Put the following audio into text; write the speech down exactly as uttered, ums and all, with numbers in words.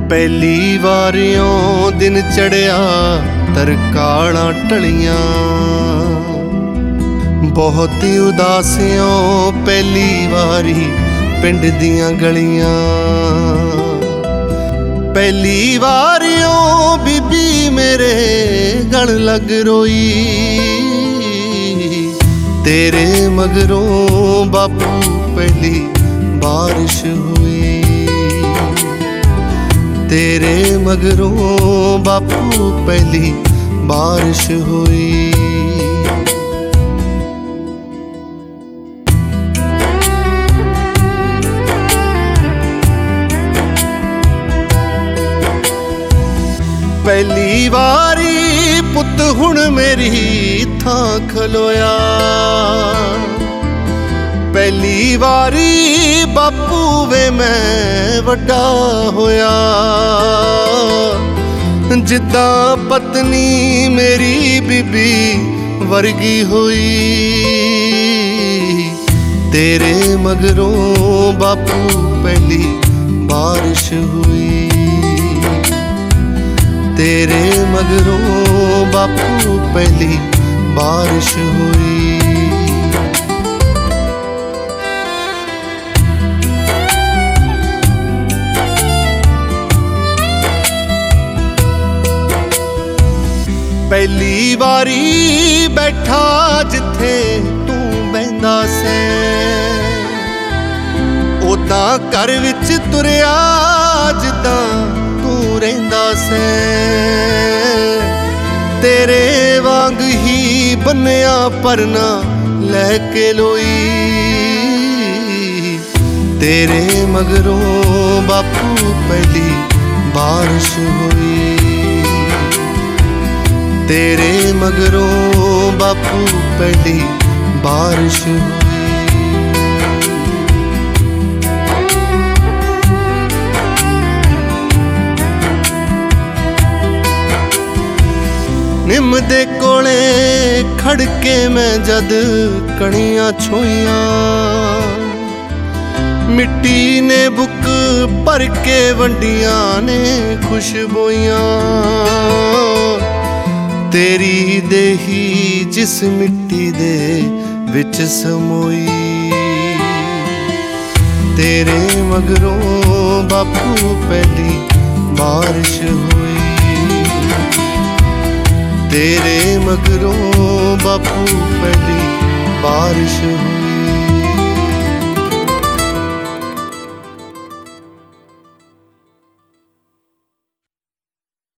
ਪਹਿਲੀ ਵਾਰਿਓਂ ਦਿਨ ਚੜਿਆ ਤਰਕਾਲਾਂ ਟਲੀਆਂ, ਬਹੁਤ ਉਦਾਸਿਓਂ ਪਹਿਲੀ ਵਾਰੀ ਪਿੰਡ ਦੀਆਂ ਗਲੀਆਂ। ਪਹਿਲੀ ਵਾਰਿਓਂ ਬੀਬੀ ਮੇਰੇ ਗਲ ਲੱਗ ਰੋਈ, ਤੇਰੇ ਮਗਰੋਂ ਬਾਪੂ ਪਹਿਲੀ ਬਾਰਿਸ਼ ਹੋਈ। तेरे मगरों बापू पहली बारिश हुई। पहली वारी पुत हुण मेरी थां खलोया, पहली वारी बापू वे मैं वड्डा होया। जिद्दां पत्नी मेरी बीबी वर्गी हुई, तेरे मगरों बापू पहली बारिश हुई। तेरे मगरों बापू पहली बारिश हुई। ਪਹਿਲੀ ਵਾਰੀ ਬੈਠਾ ਜਿੱਥੇ ਤੂੰ ਬਹਿੰਦਾ ਸੈਂ, ਉਦਾਂ ਘਰ ਵਿੱਚ ਤੁਰਿਆ ਜਿੱਦਾਂ ਤੂੰ ਰਹਿੰਦਾ ਸੈਂ। ਤੇਰੇ ਵਾਂਗ ਹੀ ਬੰਨਿਆ ਪਰਨਾ ਲੈ ਕੇ ਲੋਈ, ਤੇਰੇ ਮਗਰੋਂ ਬਾਪੂ ਪਹਿਲੀ ਬਾਰਿਸ਼ ਹੋਈ। तेरे मगरों बापू पहली बारिश हुई। निम दे कोले खड़ के मैं जद कणियां छोइयां, मिट्टी ने बुक भर के वंडियां ने खुशबोइयां। तेरी देही जिस मिट्टी दे विच समोई, तेरे मगरों बापू पहली बारिश हुई। तेरे मगरों बापू पहली बारिश हुई।